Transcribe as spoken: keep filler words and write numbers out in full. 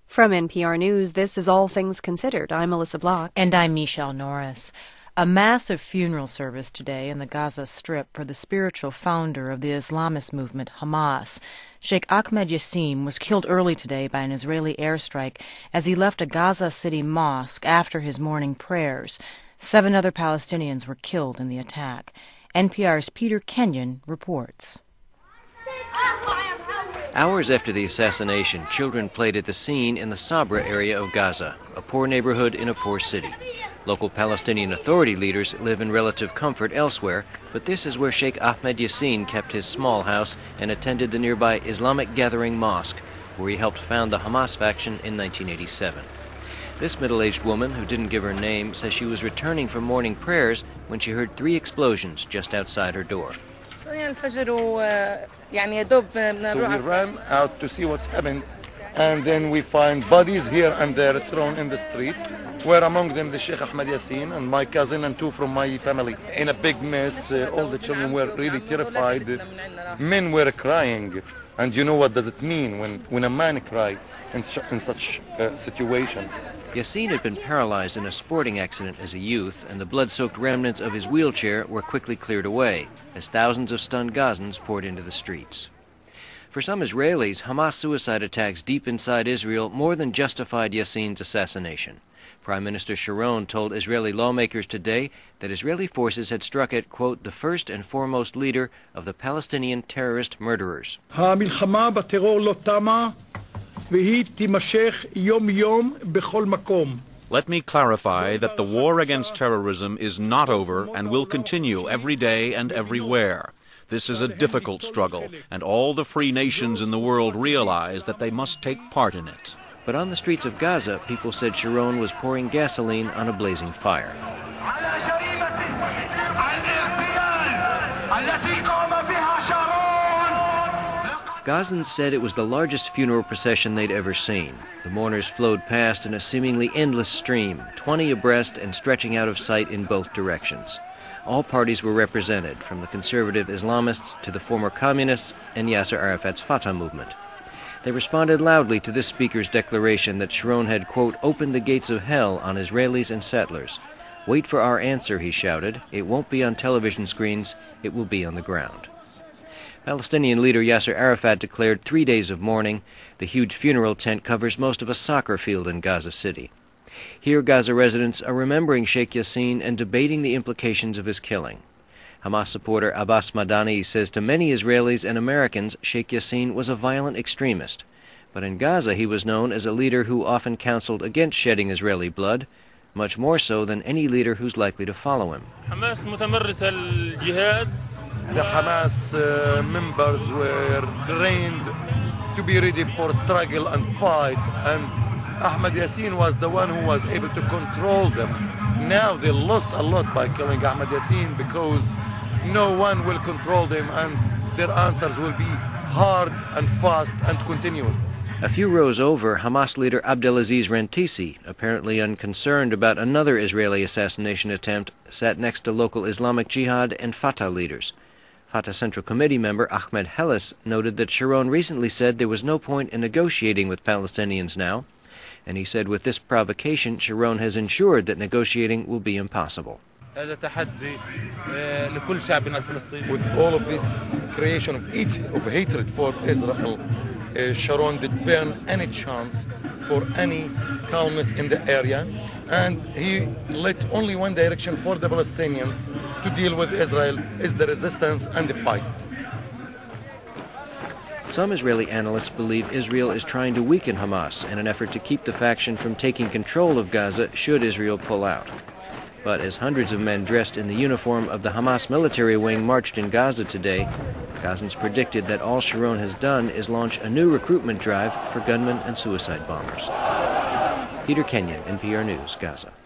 From N P R News, this is All Things Considered. I'm Melissa Block. And I'm Michelle Norris. A massive funeral service today in the Gaza Strip for the spiritual founder of the Islamist movement, Hamas. Sheikh Ahmed Yassin was killed early today by an Israeli airstrike as he left a Gaza City mosque after his morning prayers. Seven other Palestinians were killed in the attack. N P R's Peter Kenyon reports. Hours after the assassination, children played at the scene in the Sabra area of Gaza, a poor neighborhood in a poor city. Local Palestinian Authority leaders live in relative comfort elsewhere, but this is where Sheikh Ahmed Yassin kept his small house and attended the nearby Islamic Gathering Mosque, where he helped found the Hamas faction in nineteen eighty-seven. This middle-aged woman, who didn't give her name, says she was returning from morning prayers when she heard three explosions just outside her door. So we ran out to see what's happened, and then we find bodies here and there thrown in the street, where among them the Sheikh Ahmed Yassin and my cousin and two from my family. In a big mess, uh, all the children were really terrified. Men were crying, and you know what does it mean when, when a man cries in, in such a situation. Yassin had been paralyzed in a sporting accident as a youth, and the blood-soaked remnants of his wheelchair were quickly cleared away as thousands of stunned Gazans poured into the streets. For some Israelis, Hamas suicide attacks deep inside Israel more than justified Yassin's assassination. Prime Minister Sharon told Israeli lawmakers today that Israeli forces had struck at, quote, the first and foremost leader of the Palestinian terrorist murderers. Let me clarify that the war against terrorism is not over and will continue every day and everywhere. This is a difficult struggle, and all the free nations in the world realize that they must take part in it. But on the streets of Gaza, people said Sharon was pouring gasoline on a blazing fire. Gazans said it was the largest funeral procession they'd ever seen. The mourners flowed past in a seemingly endless stream, twenty abreast and stretching out of sight in both directions. All parties were represented, from the conservative Islamists to the former communists and Yasser Arafat's Fatah movement. They responded loudly to this speaker's declaration that Sharon had, quote, opened the gates of hell on Israelis and settlers. Wait for our answer, he shouted. It won't be on television screens, it will be on the ground. Palestinian leader Yasser Arafat declared three days of mourning. The huge funeral tent covers most of a soccer field in Gaza City. Here, Gaza residents are remembering Sheikh Yassin and debating the implications of his killing. Hamas supporter Abbas Madani says to many Israelis and Americans, Sheikh Yassin was a violent extremist. But in Gaza, he was known as a leader who often counseled against shedding Israeli blood, much more so than any leader who's likely to follow him. The Hamas uh, members were trained to be ready for struggle and fight, and Ahmed Yassin was the one who was able to control them. Now they lost a lot by killing Ahmed Yassin because no one will control them, and their answers will be hard and fast and continuous. A few rows over, Hamas leader Abdelaziz Rantisi, apparently unconcerned about another Israeli assassination attempt, sat next to local Islamic Jihad and Fatah leaders. Fatah Central Committee member Ahmed Hellis noted that Sharon recently said there was no point in negotiating with Palestinians now, and he said with this provocation, Sharon has ensured that negotiating will be impossible. With all of this creation of, each, of hatred for Israel, uh, Sharon did burn any chance for any calmness in the area, and he let only one direction for the Palestinians to deal with Israel is the resistance and the fight. Some Israeli analysts believe Israel is trying to weaken Hamas in an effort to keep the faction from taking control of Gaza should Israel pull out. But as hundreds of men dressed in the uniform of the Hamas military wing marched in Gaza today, Gazans predicted that all Sharon has done is launch a new recruitment drive for gunmen and suicide bombers. Peter Kenyon, N P R News, Gaza.